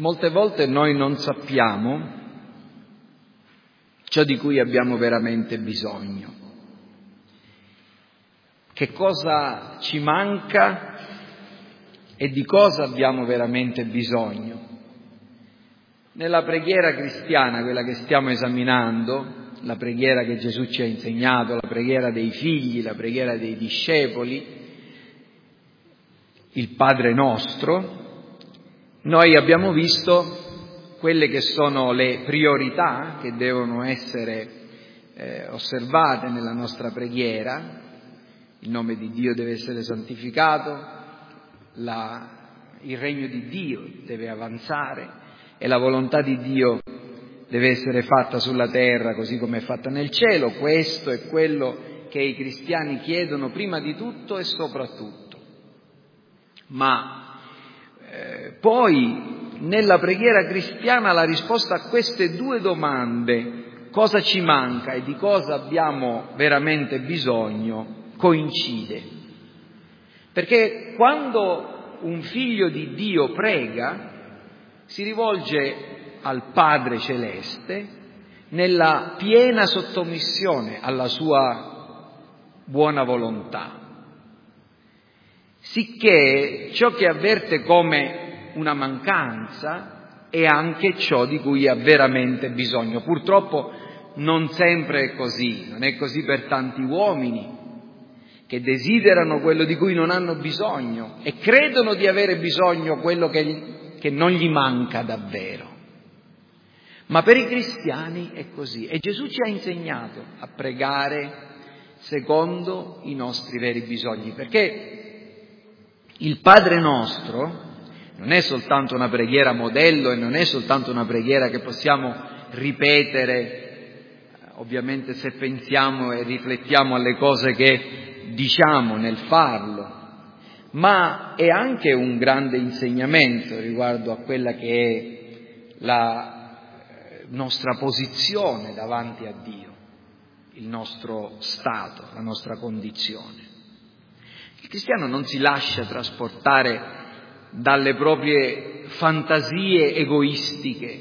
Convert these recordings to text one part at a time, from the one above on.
Molte volte noi non sappiamo ciò di cui abbiamo veramente bisogno. Che cosa ci manca e di cosa abbiamo veramente bisogno. Nella preghiera cristiana, quella che stiamo esaminando, la preghiera che Gesù ci ha insegnato, la preghiera dei figli, la preghiera dei discepoli, il Padre nostro, noi abbiamo visto quelle che sono le priorità che devono essere osservate nella nostra preghiera. Il nome di Dio deve essere santificato, il regno di Dio deve avanzare e la volontà di Dio deve essere fatta sulla terra così come è fatta nel cielo. Questo è quello che i cristiani chiedono prima di tutto e soprattutto. Ma poi nella preghiera cristiana la risposta a queste due domande, cosa ci manca e di cosa abbiamo veramente bisogno, coincide. Perché quando un figlio di Dio prega, si rivolge al Padre Celeste nella piena sottomissione alla sua buona volontà. Sicché ciò che avverte come una mancanza è anche ciò di cui ha veramente bisogno. Purtroppo non sempre è così, non è così per tanti uomini che desiderano quello di cui non hanno bisogno e credono di avere bisogno quello che non gli manca davvero. Ma per i cristiani è così e Gesù ci ha insegnato a pregare secondo i nostri veri bisogni, perché il Padre nostro non è soltanto una preghiera modello e non è soltanto una preghiera che possiamo ripetere, ovviamente se pensiamo e riflettiamo alle cose che diciamo nel farlo, ma è anche un grande insegnamento riguardo a quella che è la nostra posizione davanti a Dio, il nostro stato, la nostra condizione. Il cristiano non si lascia trasportare dalle proprie fantasie egoistiche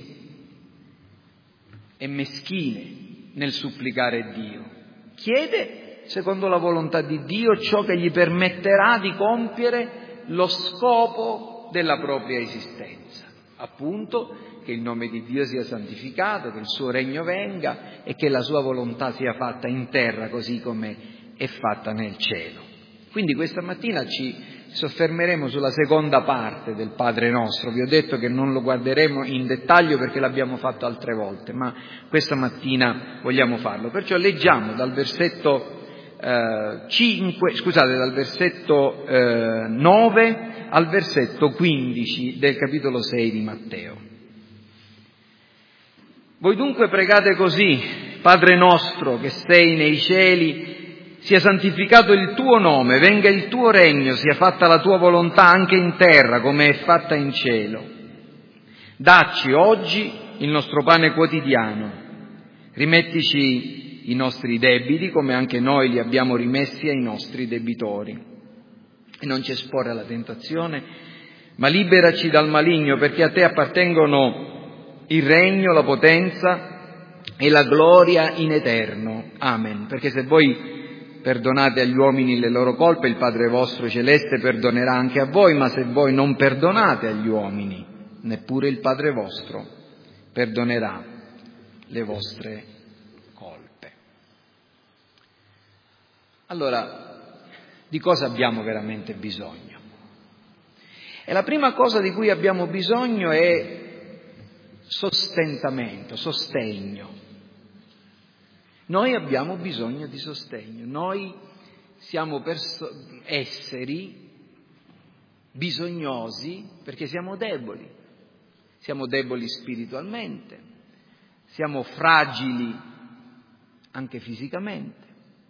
e meschine nel supplicare Dio. Chiede, secondo la volontà di Dio, ciò che gli permetterà di compiere lo scopo della propria esistenza, appunto che il nome di Dio sia santificato, che il suo regno venga e che la sua volontà sia fatta in terra così come è fatta nel cielo. Quindi questa mattina ci soffermeremo sulla seconda parte del Padre nostro. Vi ho detto che non lo guarderemo in dettaglio perché l'abbiamo fatto altre volte, ma questa mattina vogliamo farlo. Perciò leggiamo dal versetto 9 al versetto 15 del capitolo 6 di Matteo. Voi dunque pregate così: Padre nostro che sei nei cieli, sia santificato il tuo nome, venga il tuo regno, sia fatta la tua volontà anche in terra come è fatta in cielo. Dacci oggi il nostro pane quotidiano, rimettici i nostri debiti come anche noi li abbiamo rimessi ai nostri debitori. E non ci esporre alla tentazione, ma liberaci dal maligno, perché a te appartengono il regno, la potenza e la gloria in eterno. Amen. Perché se voi perdonate agli uomini le loro colpe, il Padre vostro celeste perdonerà anche a voi, ma se voi non perdonate agli uomini, neppure il Padre vostro perdonerà le vostre colpe. Allora, di cosa abbiamo veramente bisogno? E la prima cosa di cui abbiamo bisogno è sostentamento, sostegno. Noi abbiamo bisogno di sostegno, noi siamo esseri bisognosi perché siamo deboli spiritualmente, siamo fragili anche fisicamente.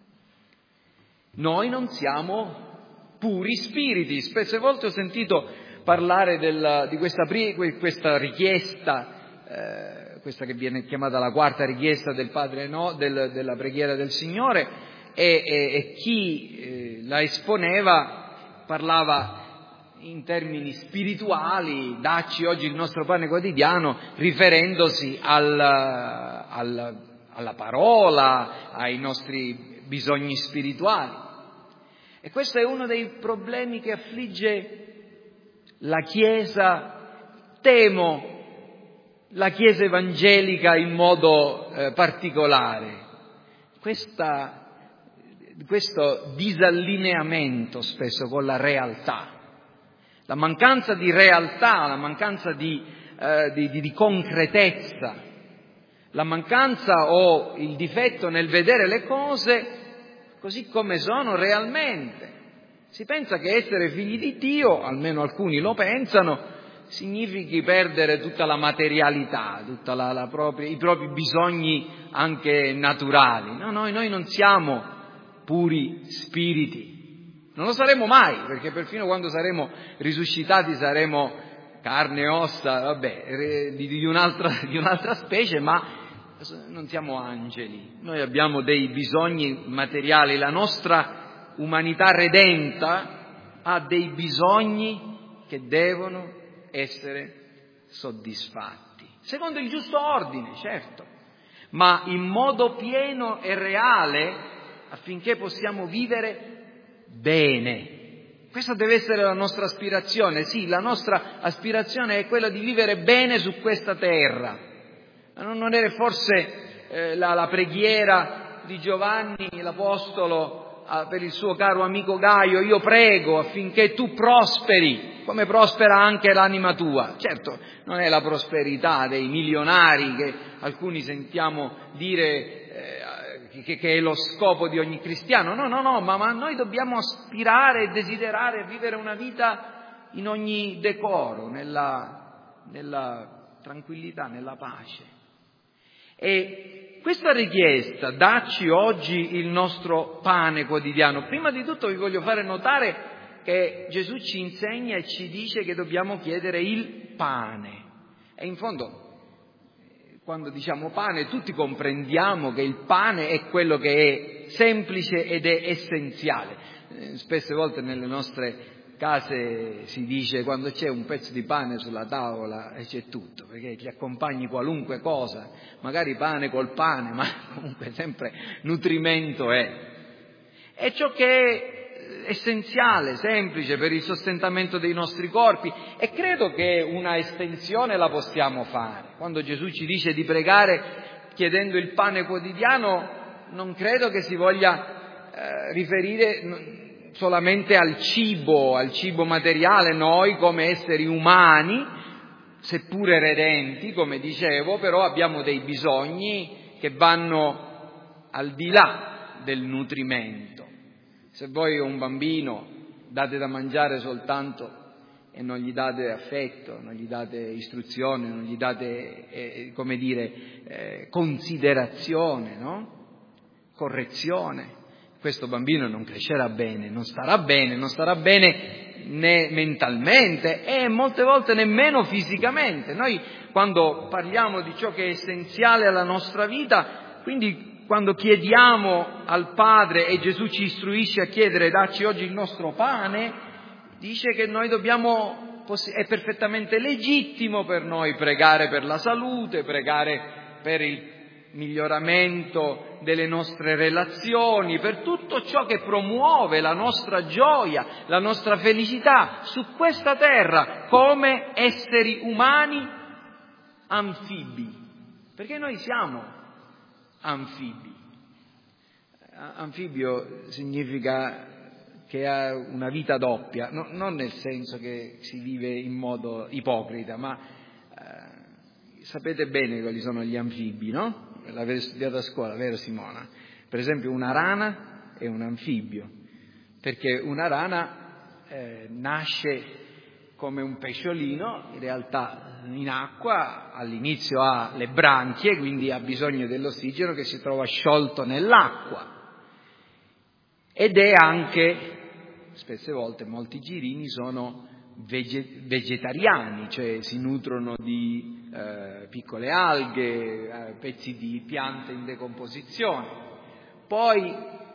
Noi non siamo puri spiriti. Spesse volte ho sentito parlare di questa richiesta, questa che viene chiamata la quarta richiesta del Padre della preghiera del Signore, e chi la esponeva parlava in termini spirituali, dacci oggi il nostro pane quotidiano, riferendosi alla parola, ai nostri bisogni spirituali. E questo è uno dei problemi che affligge la Chiesa, temo la Chiesa evangelica in modo particolare. Questo disallineamento spesso con la realtà, la mancanza di realtà, la mancanza di concretezza, la mancanza o il difetto nel vedere le cose così come sono realmente. Si pensa che essere figli di Dio, almeno alcuni lo pensano, significhi perdere tutta la materialità, tutta i propri bisogni anche naturali. No, noi non siamo puri spiriti, non lo saremo mai, perché perfino quando saremo risuscitati saremo carne e ossa, di un'altra specie, ma non siamo angeli. Noi abbiamo dei bisogni materiali, la nostra umanità redenta ha dei bisogni che devono essere soddisfatti, secondo il giusto ordine, certo, ma in modo pieno e reale, affinché possiamo vivere bene. Questa deve essere la nostra aspirazione. Sì, la nostra aspirazione è quella di vivere bene su questa terra. Non era forse la preghiera di Giovanni l'Apostolo per il suo caro amico Gaio: io prego affinché tu prosperi, come prospera anche l'anima tua. Certo, non è la prosperità dei milionari che alcuni sentiamo dire che è lo scopo di ogni cristiano. No, ma noi dobbiamo aspirare e desiderare vivere una vita in ogni decoro, nella tranquillità, nella pace. E questa richiesta, dacci oggi il nostro pane quotidiano, prima di tutto vi voglio fare notare che Gesù ci insegna e ci dice che dobbiamo chiedere il pane. E in fondo, quando diciamo pane, tutti comprendiamo che il pane è quello che è semplice ed è essenziale. Spesse volte nelle nostre case si dice: quando c'è un pezzo di pane sulla tavola c'è tutto, perché ti accompagni qualunque cosa, magari pane col pane, ma comunque sempre nutrimento è. È ciò che è essenziale, semplice per il sostentamento dei nostri corpi, e credo che una estensione la possiamo fare. Quando Gesù ci dice di pregare chiedendo il pane quotidiano, non credo che si voglia riferire solamente al cibo materiale. Noi come esseri umani, seppure redenti, come dicevo, però abbiamo dei bisogni che vanno al di là del nutrimento. Se voi a un bambino date da mangiare soltanto e non gli date affetto, non gli date istruzione, non gli date, considerazione, no? Correzione, questo bambino non crescerà bene, non starà bene né mentalmente e molte volte nemmeno fisicamente. Noi quando parliamo di ciò che è essenziale alla nostra vita, quindi quando chiediamo al Padre e Gesù ci istruisce a chiedere dacci oggi il nostro pane, dice che noi è perfettamente legittimo per noi pregare per la salute, pregare per il miglioramento delle nostre relazioni, per tutto ciò che promuove la nostra gioia, la nostra felicità su questa terra come esseri umani anfibi, perché noi siamo anfibi. Anfibio significa che ha una vita doppia, non nel senso che si vive in modo ipocrita, ma sapete bene quali sono gli anfibi, no? L'avete studiato a scuola, vero Simona? Per esempio una rana è un anfibio, perché una rana nasce come un pesciolino, in realtà in acqua, all'inizio ha le branchie, quindi ha bisogno dell'ossigeno che si trova sciolto nell'acqua, ed è anche, spesse volte molti girini sono vegetariani, cioè si nutrono di piccole alghe, pezzi di piante in decomposizione. Poi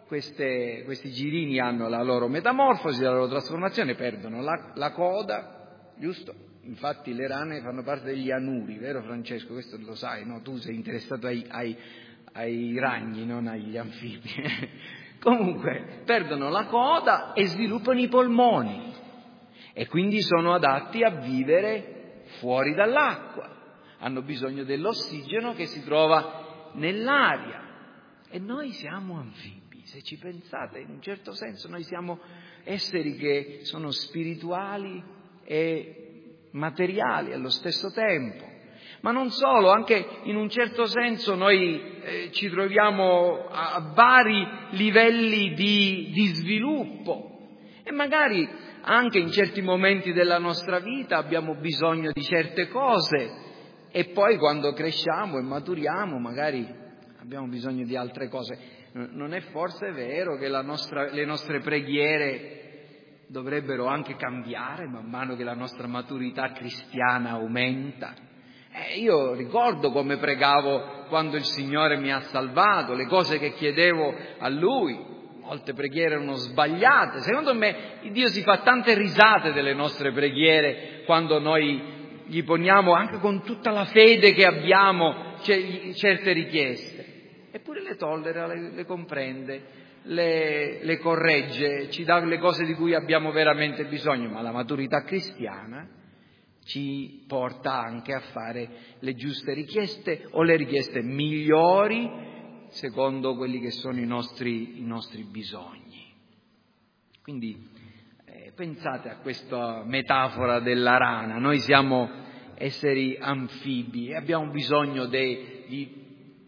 questi girini hanno la loro metamorfosi, la loro trasformazione, perdono la coda, giusto? Infatti le rane fanno parte degli anuri, vero Francesco? Questo lo sai, no? Tu sei interessato ai ragni, non agli anfibi. Comunque, perdono la coda e sviluppano i polmoni e quindi sono adatti a vivere fuori dall'acqua. Hanno bisogno dell'ossigeno che si trova nell'aria. E noi siamo anfibi, se ci pensate, in un certo senso noi siamo esseri che sono spirituali e materiali allo stesso tempo. Ma non solo, anche in un certo senso noi ci troviamo a vari livelli di sviluppo e magari anche in certi momenti della nostra vita abbiamo bisogno di certe cose e poi quando cresciamo e maturiamo magari abbiamo bisogno di altre cose. Non è forse vero che le nostre preghiere dovrebbero anche cambiare man mano che la nostra maturità cristiana aumenta? Io ricordo come pregavo quando il Signore mi ha salvato, le cose che chiedevo a Lui, molte preghiere erano sbagliate. Secondo me Dio si fa tante risate delle nostre preghiere quando noi gli poniamo anche con tutta la fede che abbiamo certe richieste. Eppure le tollera, le comprende, le corregge, ci dà le cose di cui abbiamo veramente bisogno, ma la maturità cristiana ci porta anche a fare le giuste richieste o le richieste migliori secondo quelli che sono i nostri bisogni. Quindi pensate a questa metafora della rana, noi siamo esseri anfibi e abbiamo bisogno di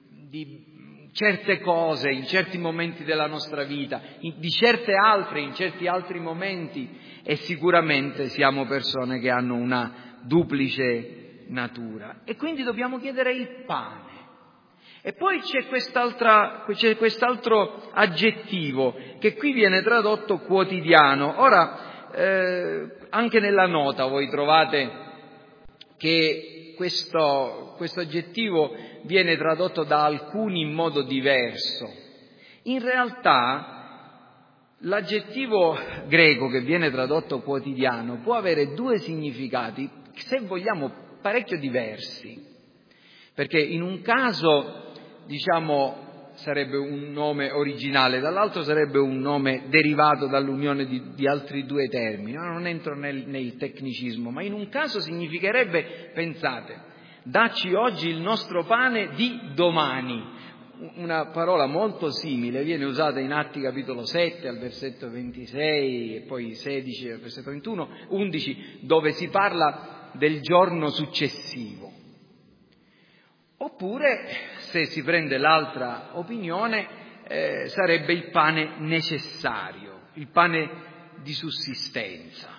certe cose in certi momenti della nostra vita, di certe altre in certi altri momenti, e sicuramente siamo persone che hanno una duplice natura e quindi dobbiamo chiedere il pane. E poi c'è quest'altro aggettivo che qui viene tradotto quotidiano. Ora, anche nella nota voi trovate che questo aggettivo viene tradotto da alcuni in modo diverso. In realtà l'aggettivo greco che viene tradotto quotidiano può avere due significati, se vogliamo parecchio diversi, perché in un caso sarebbe un nome originale, dall'altro sarebbe un nome derivato dall'unione di altri due termini. Non entro nel tecnicismo, ma in un caso significherebbe, pensate, dacci oggi il nostro pane di domani. Una parola molto simile viene usata in Atti capitolo 7 al versetto 26 e poi 16 al versetto 11, dove si parla del giorno successivo. Oppure, se si prende l'altra opinione, sarebbe il pane necessario, il pane di sussistenza.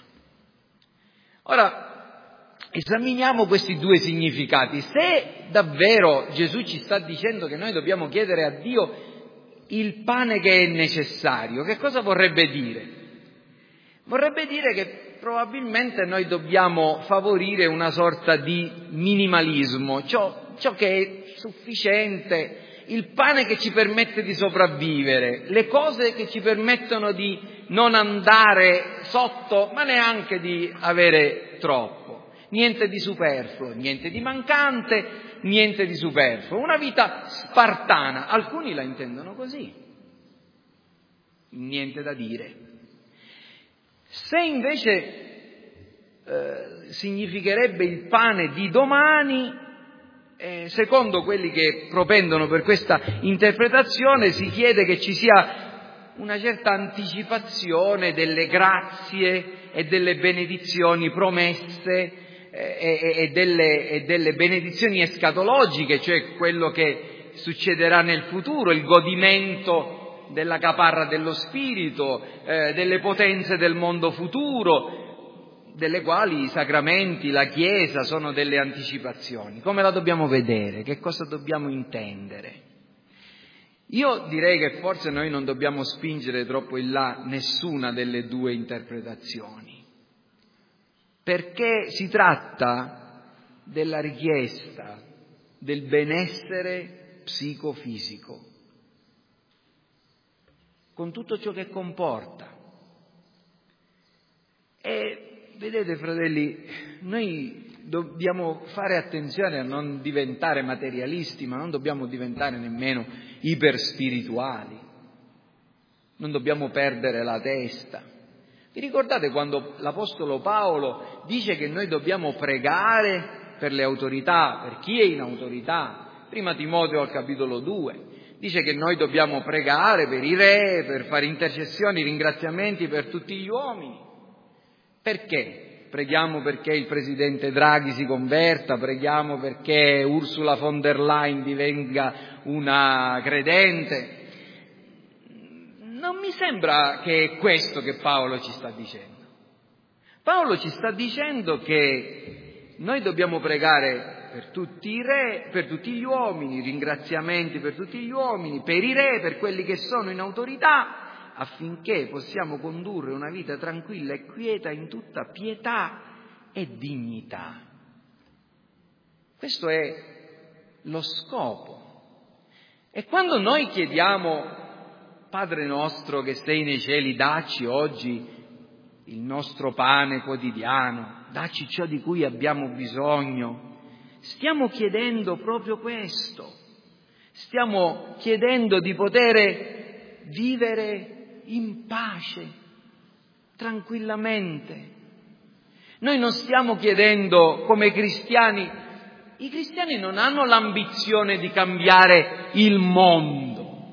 Ora, esaminiamo questi due significati. Se davvero Gesù ci sta dicendo che noi dobbiamo chiedere a Dio il pane che è necessario, che cosa vorrebbe dire? Vorrebbe dire che probabilmente noi dobbiamo favorire una sorta di minimalismo, ciò che è sufficiente, il pane che ci permette di sopravvivere, le cose che ci permettono di non andare sotto, ma neanche di avere troppo. Niente di superfluo, niente di mancante, niente di superfluo. Una vita spartana, alcuni la intendono così, niente da dire. Se invece significherebbe il pane di domani, secondo quelli che propendono per questa interpretazione, si chiede che ci sia una certa anticipazione delle grazie e delle benedizioni promesse e delle benedizioni escatologiche, cioè quello che succederà nel futuro, il godimento della caparra dello Spirito, delle potenze del mondo futuro, delle quali i sacramenti, la Chiesa sono delle anticipazioni. Come la dobbiamo vedere? Che cosa dobbiamo intendere? Io direi che forse noi non dobbiamo spingere troppo in là nessuna delle due interpretazioni, perché si tratta della richiesta del benessere psicofisico. con tutto ciò che comporta. E vedete, fratelli, noi dobbiamo fare attenzione a non diventare materialisti, ma non dobbiamo diventare nemmeno iperspirituali. Non dobbiamo perdere la testa. Vi ricordate quando l'Apostolo Paolo dice che noi dobbiamo pregare per le autorità, per chi è in autorità? Prima Timoteo al capitolo 2 dice che noi dobbiamo pregare per i re, per fare intercessioni, ringraziamenti per tutti gli uomini. Perché? Preghiamo perché il presidente Draghi si converta, preghiamo perché Ursula von der Leyen divenga una credente. Non mi sembra che è questo che Paolo ci sta dicendo. Paolo ci sta dicendo che noi dobbiamo pregare per tutti i re, per tutti gli uomini, ringraziamenti per tutti gli uomini, per i re, per quelli che sono in autorità, affinché possiamo condurre una vita tranquilla e quieta in tutta pietà e dignità. Questo è lo scopo. E quando noi chiediamo: Padre nostro che sei nei cieli, dacci oggi il nostro pane quotidiano, dacci ciò di cui abbiamo bisogno, stiamo chiedendo proprio questo. Stiamo chiedendo di poter vivere in pace, tranquillamente. Noi non stiamo chiedendo come cristiani. I cristiani non hanno l'ambizione di cambiare il mondo.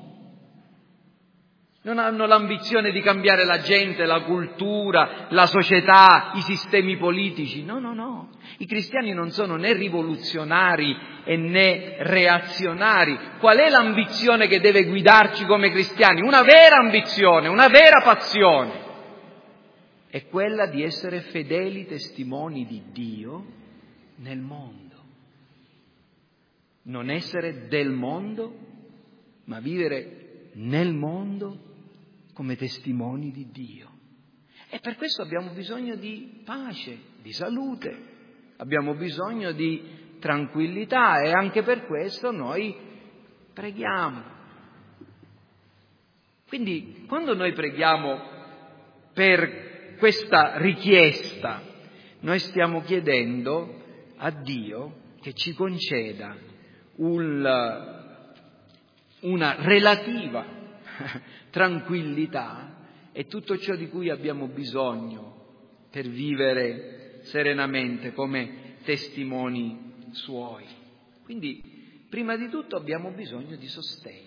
Non hanno l'ambizione di cambiare la gente, la cultura, la società, i sistemi politici. No. I cristiani non sono né rivoluzionari né reazionari. Qual è l'ambizione che deve guidarci come cristiani? Una vera ambizione, una vera passione. È quella di essere fedeli testimoni di Dio nel mondo. Non essere del mondo, ma vivere nel mondo come testimoni di Dio. E per questo abbiamo bisogno di pace, di salute, abbiamo bisogno di tranquillità e anche per questo noi preghiamo. Quindi quando noi preghiamo per questa richiesta, noi stiamo chiedendo a Dio che ci conceda una relativa tranquillità e tutto ciò di cui abbiamo bisogno per vivere serenamente come testimoni Suoi. Quindi, prima di tutto abbiamo bisogno di sostegno.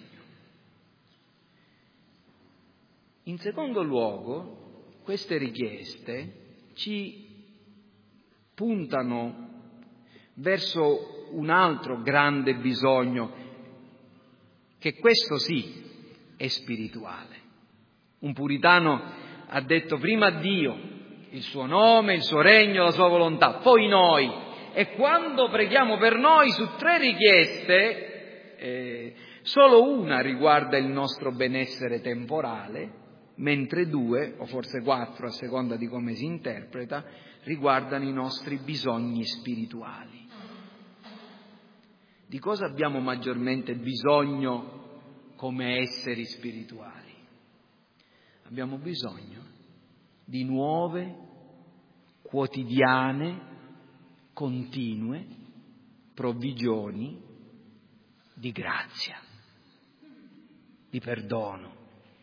In secondo luogo, queste richieste ci puntano verso un altro grande bisogno, che questo sì è spirituale. Un puritano ha detto prima Dio, il suo nome, il suo regno, la sua volontà, poi noi. E quando preghiamo per noi su 3 richieste, solo una riguarda il nostro benessere temporale, mentre 2, o forse 4 a seconda di come si interpreta, riguardano i nostri bisogni spirituali. Di cosa abbiamo maggiormente bisogno come esseri spirituali? Abbiamo bisogno di nuove, quotidiane, continue provvigioni di grazia, di perdono.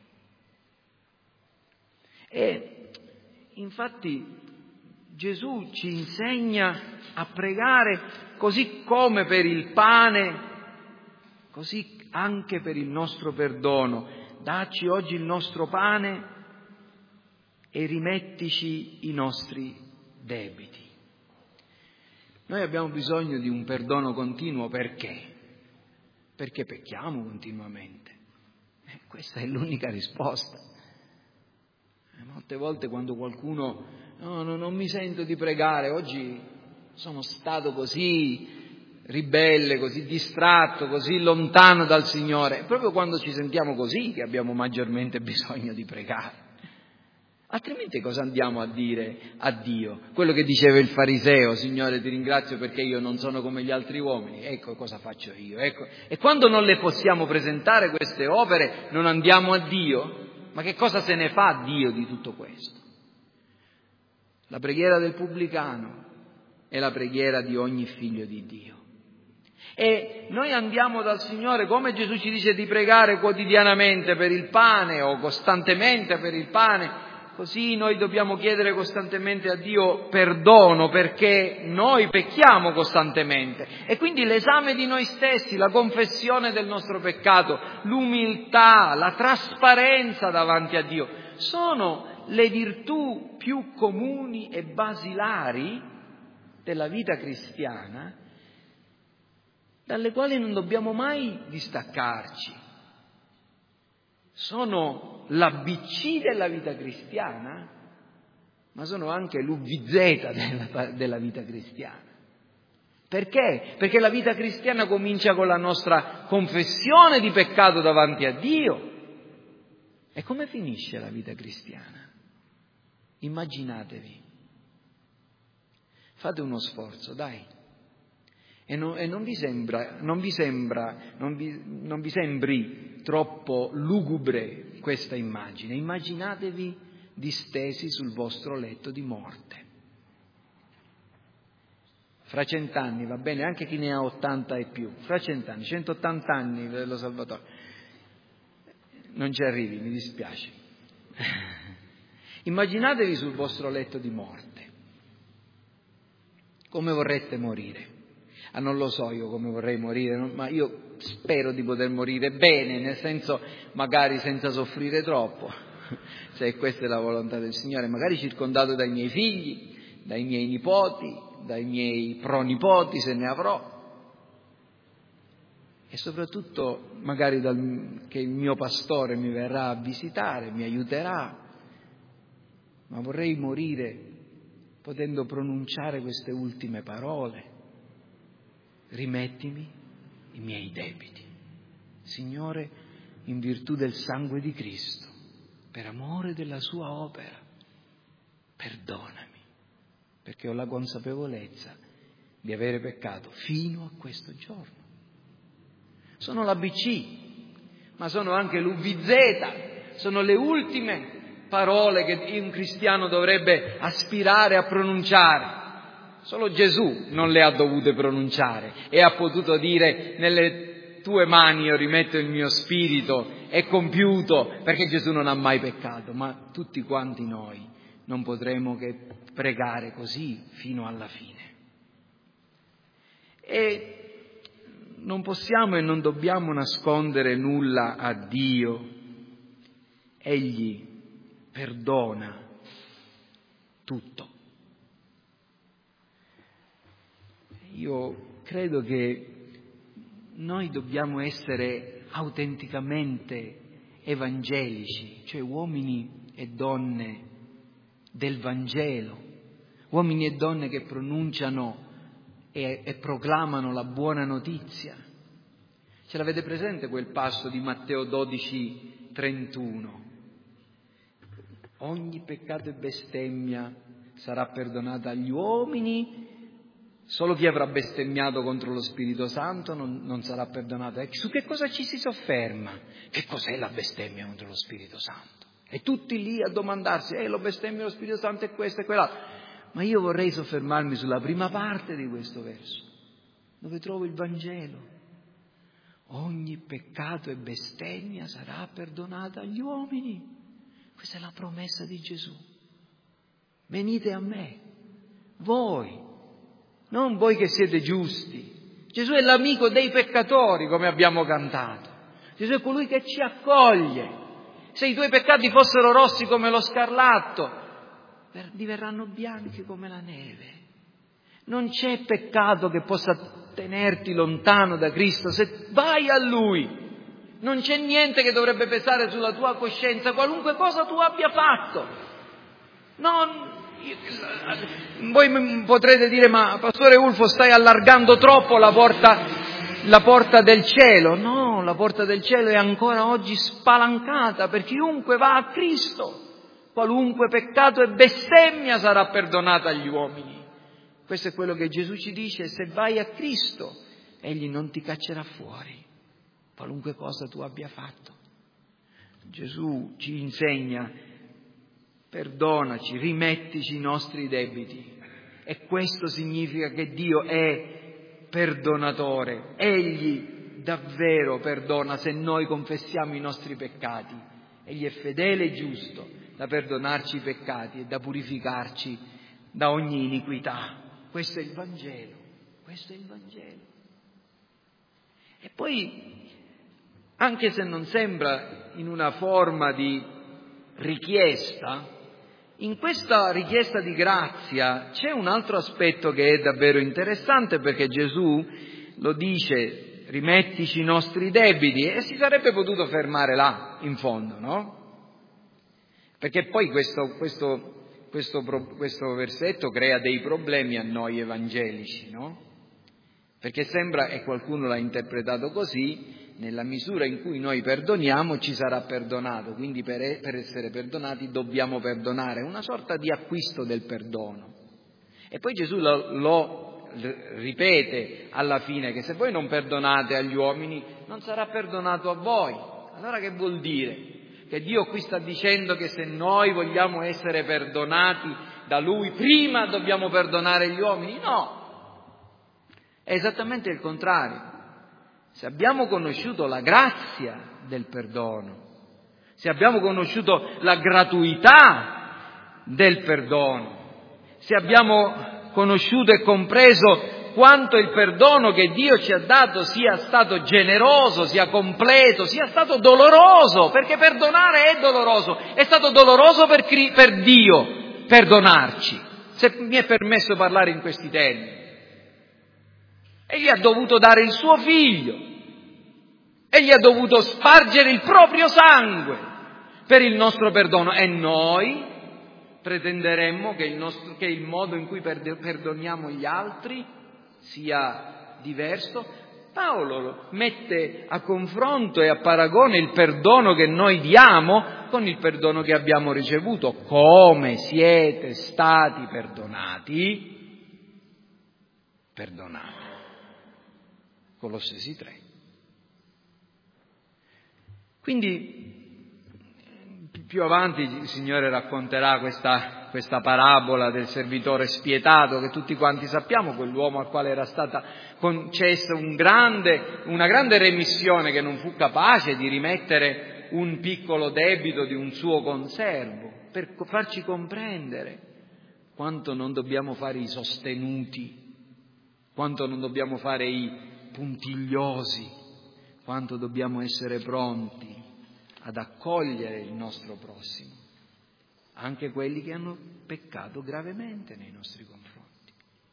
E infatti Gesù ci insegna a pregare così come per il pane, così anche per il nostro perdono. Dacci oggi il nostro pane e rimettici i nostri debiti. Noi abbiamo bisogno di un perdono continuo perché? Perché pecchiamo continuamente. Questa è l'unica risposta. Molte volte quando qualcuno non mi sento di pregare, oggi sono stato così ribelle, così distratto, così lontano dal Signore, è proprio quando ci sentiamo così che abbiamo maggiormente bisogno di pregare. Altrimenti cosa andiamo a dire a Dio? Quello che diceva il fariseo: Signore, ti ringrazio perché io non sono come gli altri uomini, ecco cosa faccio io. Ecco. E quando non le possiamo presentare queste opere, non andiamo a Dio? Ma che cosa se ne fa Dio di tutto questo? La preghiera del pubblicano è la preghiera di ogni figlio di Dio. E noi andiamo dal Signore, come Gesù ci dice di pregare quotidianamente per il pane o costantemente per il pane, così noi dobbiamo chiedere costantemente a Dio perdono, perché noi pecchiamo costantemente. E quindi l'esame di noi stessi, la confessione del nostro peccato, l'umiltà, la trasparenza davanti a Dio, sono le virtù più comuni e basilari della vita cristiana, dalle quali non dobbiamo mai distaccarci. Sono l'ABC della vita cristiana, ma sono anche l'UVZ della vita cristiana. Perché? Perché la vita cristiana comincia con la nostra confessione di peccato davanti a Dio. E come finisce la vita cristiana? Immaginatevi. Fate uno sforzo, dai. E non vi sembri troppo lugubre questa immagine. Immaginatevi distesi sul vostro letto di morte. Fra 100 anni, va bene, anche chi ne ha 80 e più, fra 100 anni, 180 anni, fratello Salvatore, non ci arrivi, mi dispiace. Immaginatevi sul vostro letto di morte. Come vorreste morire? Non lo so io come vorrei morire, ma io spero di poter morire bene, nel senso magari senza soffrire troppo, se questa è la volontà del Signore, magari circondato dai miei figli, dai miei nipoti, dai miei pronipoti se ne avrò, e soprattutto magari che il mio pastore mi verrà a visitare, mi aiuterà, ma vorrei morire potendo pronunciare queste ultime parole: rimettimi i miei debiti. Signore, in virtù del sangue di Cristo, per amore della sua opera, perdonami, perché ho la consapevolezza di avere peccato fino a questo giorno. Sono l'ABC, ma sono anche l'UVZ, sono le ultime parole che un cristiano dovrebbe aspirare a pronunciare. Solo Gesù non le ha dovute pronunciare e ha potuto dire: nelle tue mani io rimetto il mio spirito, è compiuto, perché Gesù non ha mai peccato. Ma tutti quanti noi non potremo che pregare così fino alla fine. E non possiamo e non dobbiamo nascondere nulla a Dio. Egli perdona tutto. Io credo che noi dobbiamo essere autenticamente evangelici, cioè uomini e donne del Vangelo, uomini e donne che pronunciano e proclamano la buona notizia. Ce l'avete presente quel passo di Matteo 12:31? Ogni peccato e bestemmia sarà perdonata agli uomini, solo chi avrà bestemmiato contro lo Spirito Santo non sarà perdonato. E su che cosa ci si sofferma? Che cos'è la bestemmia contro lo Spirito Santo? E tutti lì a domandarsi: lo bestemmia lo Spirito Santo è questo e quell'altro. Ma io vorrei soffermarmi sulla prima parte di questo verso, dove trovo il Vangelo. Ogni peccato e bestemmia sarà perdonata agli uomini. Questa è la promessa di Gesù. Venite a me, voi, non voi che siete giusti. Gesù è l'amico dei peccatori, come abbiamo cantato. Gesù è colui che ci accoglie. Se i tuoi peccati fossero rossi come lo scarlatto, diverranno bianchi come la neve. Non c'è peccato che possa tenerti lontano da Cristo se vai a Lui. Non c'è niente che dovrebbe pesare sulla tua coscienza, qualunque cosa tu abbia fatto. Voi potrete dire: ma Pastore Ulfo, stai allargando troppo la porta del cielo. No, la porta del cielo è ancora oggi spalancata per chiunque va a Cristo. Qualunque peccato e bestemmia sarà perdonata agli uomini. Questo è quello che Gesù ci dice: se vai a Cristo, Egli non ti caccerà fuori, qualunque cosa tu abbia fatto. Gesù ci insegna: perdonaci, rimettici i nostri debiti. E questo significa che Dio è perdonatore. Egli davvero perdona se noi confessiamo i nostri peccati. Egli è fedele e giusto da perdonarci i peccati e da purificarci da ogni iniquità. Questo è il Vangelo. Questo è il Vangelo. E poi, anche se non sembra in una forma di richiesta, in questa richiesta di grazia c'è un altro aspetto che è davvero interessante, perché Gesù lo dice: rimettici i nostri debiti, e si sarebbe potuto fermare là, in fondo, no? Perché poi questo versetto crea dei problemi a noi evangelici, no? Perché sembra, e qualcuno l'ha interpretato così, nella misura in cui noi perdoniamo ci sarà perdonato, quindi per essere perdonati dobbiamo perdonare, una sorta di acquisto del perdono. E poi Gesù lo ripete alla fine, che se voi non perdonate agli uomini non sarà perdonato a voi. Allora che vuol dire? Che Dio qui sta dicendo che se noi vogliamo essere perdonati da Lui, prima dobbiamo perdonare gli uomini? No, è esattamente il contrario. Se abbiamo conosciuto la grazia del perdono, se abbiamo conosciuto la gratuità del perdono, se abbiamo conosciuto e compreso quanto il perdono che Dio ci ha dato sia stato generoso, sia completo, sia stato doloroso, perché perdonare è doloroso, è stato doloroso per Dio perdonarci, se mi è permesso parlare in questi termini. Egli ha dovuto dare il suo figlio, egli ha dovuto spargere il proprio sangue per il nostro perdono, e noi pretenderemmo che il modo in cui perdoniamo gli altri sia diverso. Paolo mette a confronto e a paragone il perdono che noi diamo con il perdono che abbiamo ricevuto. Come siete stati perdonati, perdonate. Colossesi 3. Quindi più avanti il Signore racconterà questa parabola del servitore spietato, che tutti quanti sappiamo, quell'uomo al quale era stata concessa una grande remissione, che non fu capace di rimettere un piccolo debito di un suo conservo, per farci comprendere quanto non dobbiamo fare i sostenuti, quanto non dobbiamo fare i puntigliosi, quanto dobbiamo essere pronti ad accogliere il nostro prossimo, anche quelli che hanno peccato gravemente nei nostri confronti.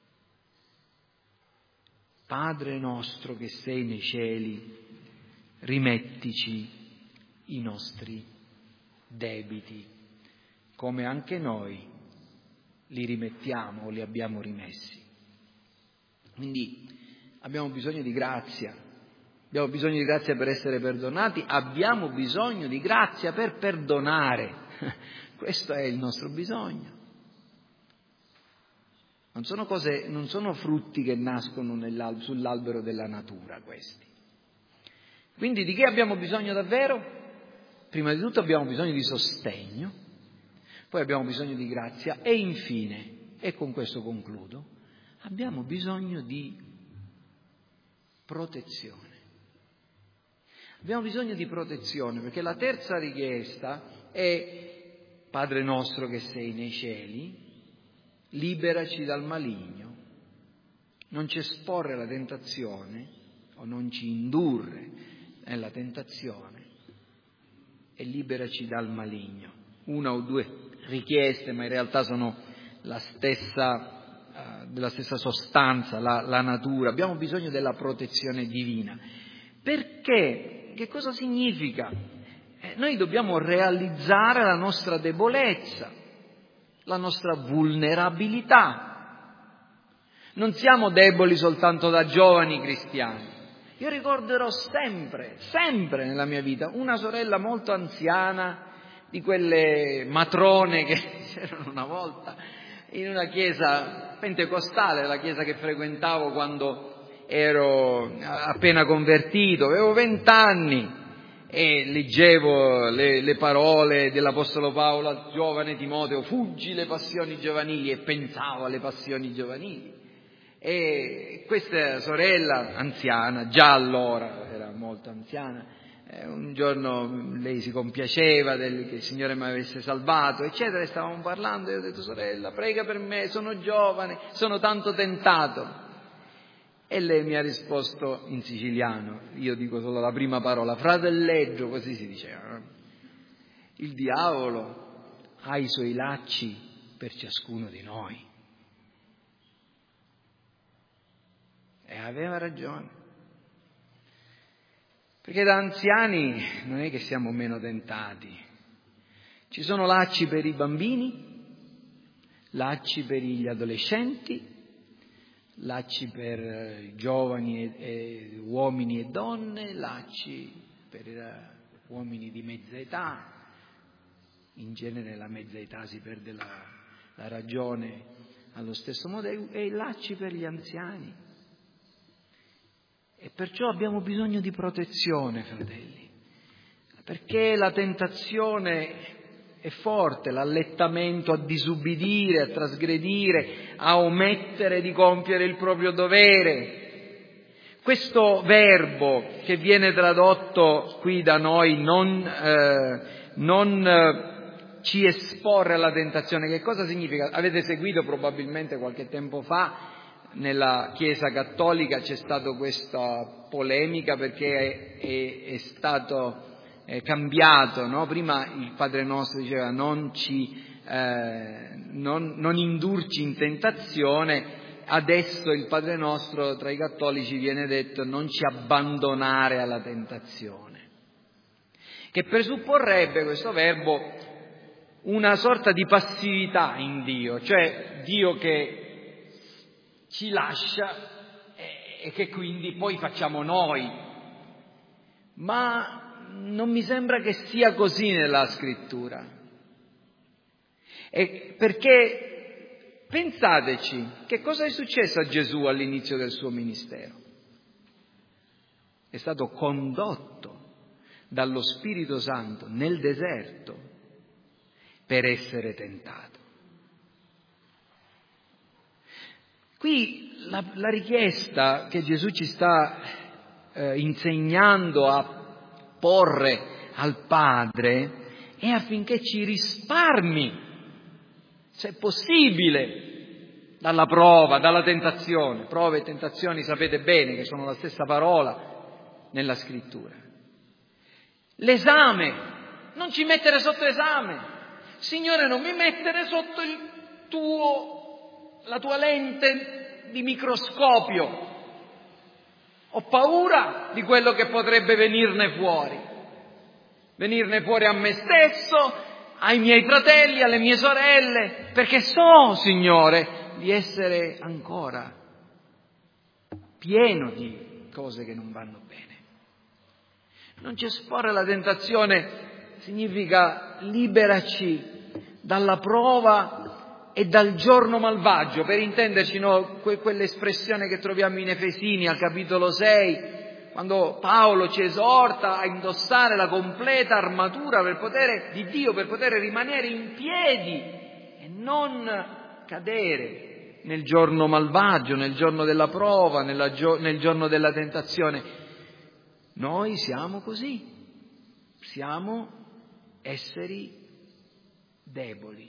Padre nostro che sei nei cieli, rimettici i nostri debiti, come anche noi li rimettiamo o li abbiamo rimessi. Quindi abbiamo bisogno di grazia. Abbiamo bisogno di grazia per essere perdonati, abbiamo bisogno di grazia per perdonare. Questo è il nostro bisogno. Non sono frutti che nascono sull'albero della natura questi. Quindi di che abbiamo bisogno davvero? Prima di tutto abbiamo bisogno di sostegno, poi abbiamo bisogno di grazia e infine, e con questo concludo, abbiamo bisogno di protezione. Abbiamo bisogno di protezione, perché la terza richiesta è: Padre nostro che sei nei cieli, liberaci dal maligno. Non ci esporre alla tentazione, o non ci indurre nella tentazione, e liberaci dal maligno. Una o due richieste, ma in realtà sono della stessa sostanza, la natura. Abbiamo bisogno della protezione divina. Perché? Che cosa significa? Noi dobbiamo realizzare la nostra debolezza, la nostra vulnerabilità. Non siamo deboli soltanto da giovani cristiani. Io ricorderò sempre nella mia vita una sorella molto anziana, di quelle matrone che c'erano una volta in una chiesa pentecostale, la chiesa che frequentavo quando ero appena convertito, avevo 20 anni e leggevo le parole dell'Apostolo Paolo al giovane Timoteo: fuggi le passioni giovanili, e pensavo alle passioni giovanili. E questa sorella anziana, già allora era molto anziana, un giorno lei si compiaceva che il Signore mi avesse salvato, eccetera, e stavamo parlando, e io ho detto: sorella, prega per me, sono giovane, sono tanto tentato. E lei mi ha risposto in siciliano, io dico solo la prima parola, fratelleggio, così si diceva: il diavolo ha i suoi lacci per ciascuno di noi. E aveva ragione, perché da anziani non è che siamo meno tentati. Ci sono lacci per i bambini, lacci per gli adolescenti, lacci per giovani e uomini e donne, lacci per uomini di mezza età. In genere nella mezza età si perde la ragione allo stesso modo, e lacci per gli anziani. E perciò abbiamo bisogno di protezione, fratelli, perché la tentazione è forte, l'allettamento a disubbidire, a trasgredire, a omettere di compiere il proprio dovere. Questo verbo che viene tradotto qui da noi, non ci esporre alla tentazione, che cosa significa? Avete seguito probabilmente qualche tempo fa, nella Chiesa Cattolica c'è stata questa polemica perché è stato cambiato, no? Prima il Padre Nostro diceva non indurci in tentazione, adesso il Padre Nostro tra i cattolici viene detto non ci abbandonare alla tentazione, che presupporrebbe questo verbo una sorta di passività in Dio, cioè Dio che ci lascia e che quindi poi facciamo noi. Ma non mi sembra che sia così nella Scrittura. Perché pensateci, che cosa è successo a Gesù all'inizio del suo ministero? È stato condotto dallo Spirito Santo nel deserto per essere tentato. Qui la richiesta che Gesù ci sta insegnando a porre al Padre è affinché ci risparmi, se possibile, dalla prova, dalla tentazione. Prove e tentazioni sapete bene che sono la stessa parola nella Scrittura. L'esame, non ci mettere sotto esame. Signore, non mi mettere sotto la tua lente di microscopio. Ho paura di quello che potrebbe venirne fuori a me stesso, ai miei fratelli, alle mie sorelle, perché so, Signore, di essere ancora pieno di cose che non vanno bene. Non ci esporre alla tentazione significa liberaci dalla prova e dal giorno malvagio, per intenderci, no? Quell'espressione che troviamo in Efesini al capitolo 6, quando Paolo ci esorta a indossare la completa armatura di Dio per poter rimanere in piedi e non cadere nel giorno malvagio, nel giorno della prova, nel giorno della tentazione. Noi siamo così, siamo esseri deboli.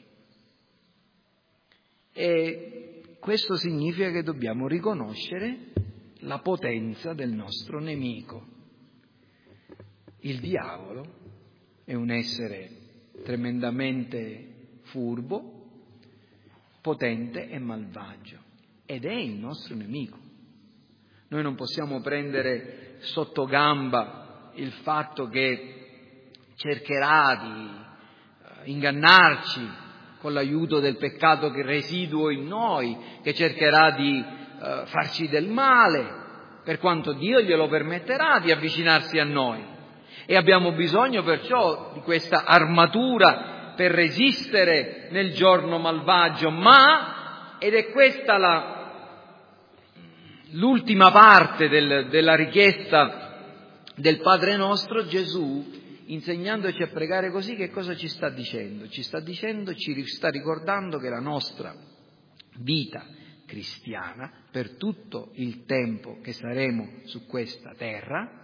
E questo significa che dobbiamo riconoscere la potenza del nostro nemico. Il diavolo è un essere tremendamente furbo, potente e malvagio, ed è il nostro nemico. Noi non possiamo prendere sotto gamba il fatto che cercherà di ingannarci con l'aiuto del peccato che residuo in noi, che cercherà di farci del male, per quanto Dio glielo permetterà di avvicinarsi a noi. E abbiamo bisogno perciò di questa armatura per resistere nel giorno malvagio, ed è questa l'ultima parte della richiesta del Padre nostro, Gesù, insegnandoci a pregare così, che cosa ci sta dicendo? Ci sta ricordando che la nostra vita cristiana, per tutto il tempo che saremo su questa terra,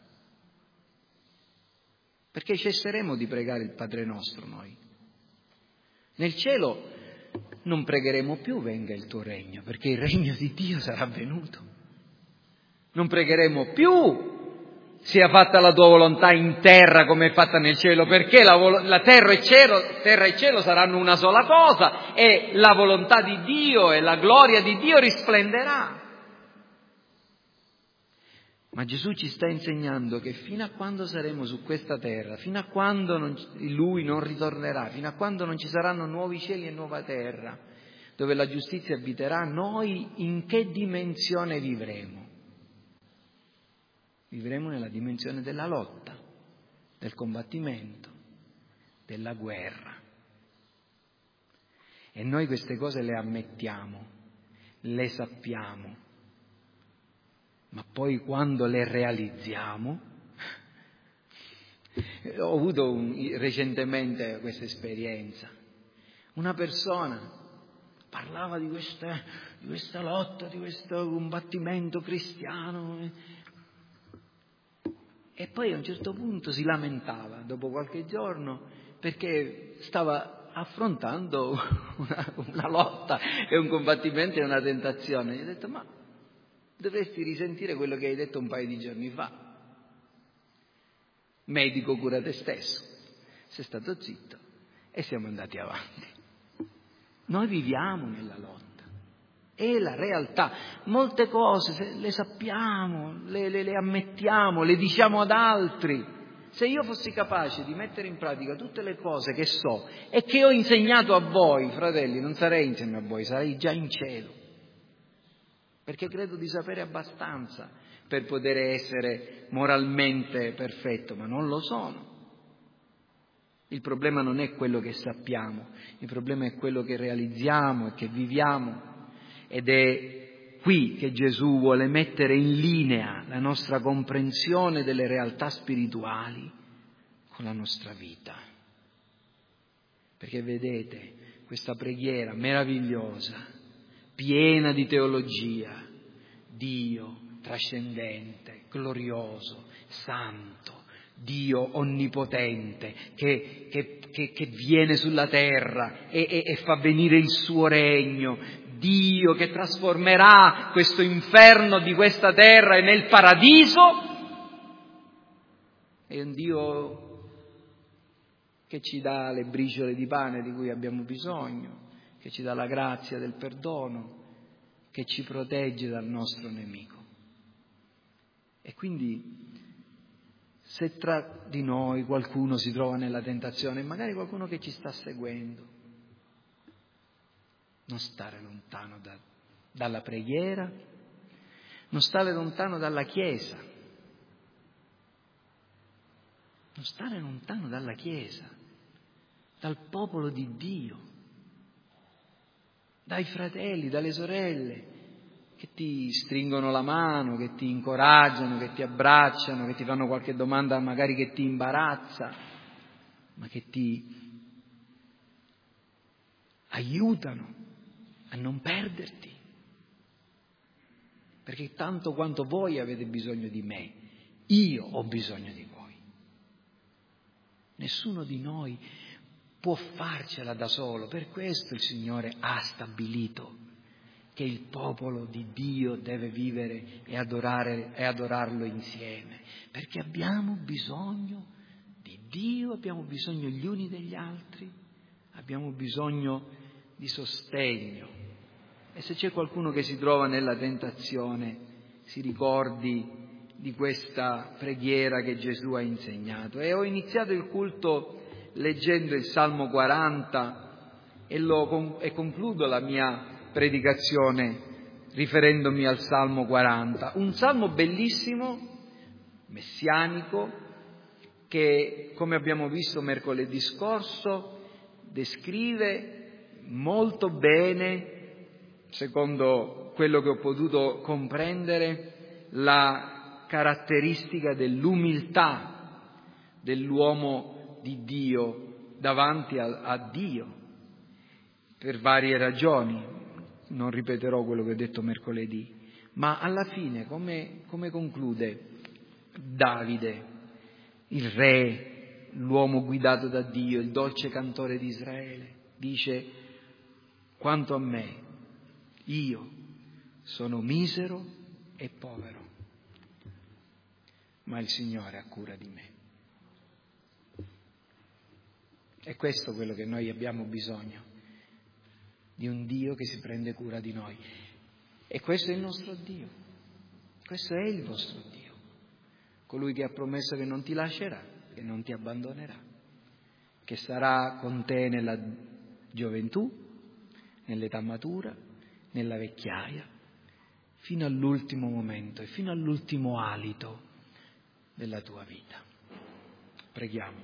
perché cesseremo di pregare il Padre nostro noi. Nel cielo non pregheremo più venga il tuo regno, perché il regno di Dio sarà venuto. Non pregheremo più sia fatta la tua volontà in terra come è fatta nel cielo, perché la terra e cielo saranno una sola cosa e la volontà di Dio e la gloria di Dio risplenderà. Ma Gesù ci sta insegnando che fino a quando saremo su questa terra, fino a quando Lui non ritornerà, fino a quando non ci saranno nuovi cieli e nuova terra, dove la giustizia abiterà, noi in che dimensione vivremo? Vivremo nella dimensione della lotta, del combattimento, della guerra. E noi queste cose le ammettiamo, le sappiamo, ma poi quando le realizziamo, ho avuto recentemente questa esperienza, una persona parlava di questa lotta, di questo combattimento cristiano, e poi a un certo punto si lamentava, dopo qualche giorno, perché stava affrontando una lotta e un combattimento e una tentazione. Gli ho detto, ma dovresti risentire quello che hai detto un paio di giorni fa. Medico, cura te stesso. Sei stato zitto e siamo andati avanti. Noi viviamo nella lotta. È la realtà. Molte cose le sappiamo, le ammettiamo, le diciamo ad altri. Se io fossi capace di mettere in pratica tutte le cose che so e che ho insegnato a voi, fratelli, non sarei insieme a voi, sarei già in cielo. Perché credo di sapere abbastanza per poter essere moralmente perfetto, ma non lo sono. Il problema non è quello che sappiamo, il problema è quello che realizziamo e che viviamo. Ed è qui che Gesù vuole mettere in linea la nostra comprensione delle realtà spirituali con la nostra vita. Perché vedete, questa preghiera meravigliosa, piena di teologia, Dio trascendente, glorioso, santo, Dio onnipotente che viene sulla terra e fa venire il suo regno, Dio che trasformerà questo inferno di questa terra nel paradiso, è un Dio che ci dà le briciole di pane di cui abbiamo bisogno, che ci dà la grazia del perdono, che ci protegge dal nostro nemico. E quindi se tra di noi qualcuno si trova nella tentazione, magari qualcuno che ci sta seguendo, non stare lontano dalla preghiera, non stare lontano dalla Chiesa, non stare lontano dalla Chiesa, dal popolo di Dio, dai fratelli, dalle sorelle che ti stringono la mano, che ti incoraggiano, che ti abbracciano, che ti fanno qualche domanda magari che ti imbarazza, ma che ti aiutano a non perderti. Perché tanto quanto voi avete bisogno di me, io ho bisogno di voi. Nessuno di noi può farcela da solo, per questo il Signore ha stabilito che il popolo di Dio deve vivere e adorarlo insieme, perché abbiamo bisogno di Dio, abbiamo bisogno gli uni degli altri, abbiamo bisogno di sostegno. E se c'è qualcuno che si trova nella tentazione, si ricordi di questa preghiera che Gesù ha insegnato. E ho iniziato il culto leggendo il Salmo 40 e concludo la mia predicazione riferendomi al Salmo 40. Un salmo bellissimo, messianico, che, come abbiamo visto mercoledì scorso, descrive molto bene, secondo quello che ho potuto comprendere, la caratteristica dell'umiltà dell'uomo di Dio davanti a Dio, per varie ragioni. Non ripeterò quello che ho detto mercoledì, ma alla fine come conclude Davide, il re, l'uomo guidato da Dio, il dolce cantore di Israele? Dice: quanto a me, io sono misero e povero, ma il Signore ha cura di me. È questo quello che noi abbiamo bisogno, di un Dio che si prende cura di noi. E questo è il nostro Dio, questo è il vostro Dio, colui che ha promesso che non ti lascerà, che non ti abbandonerà, che sarà con te nella gioventù, nell'età matura, nella vecchiaia, fino all'ultimo momento e fino all'ultimo alito della tua vita. Preghiamo.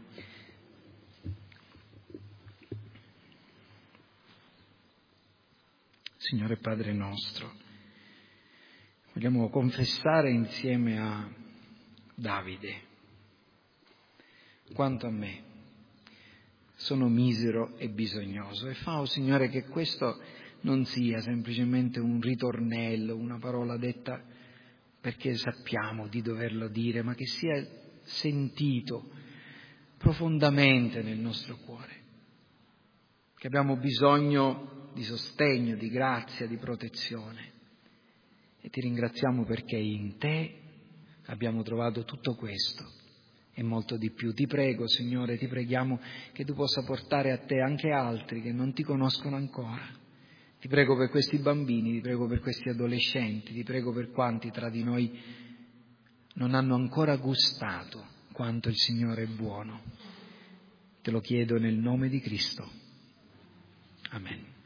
Signore Padre nostro, vogliamo confessare insieme a Davide: quanto a me, sono misero e bisognoso. E fa, Signore, che questo non sia semplicemente un ritornello, una parola detta perché sappiamo di doverlo dire, ma che sia sentito profondamente nel nostro cuore, che abbiamo bisogno di sostegno, di grazia, di protezione. E ti ringraziamo perché in te abbiamo trovato tutto questo e molto di più. Ti prego, Signore, ti preghiamo che tu possa portare a te anche altri che non ti conoscono ancora. Ti prego per questi bambini, ti prego per questi adolescenti, ti prego per quanti tra di noi non hanno ancora gustato quanto il Signore è buono. Te lo chiedo nel nome di Cristo. Amen.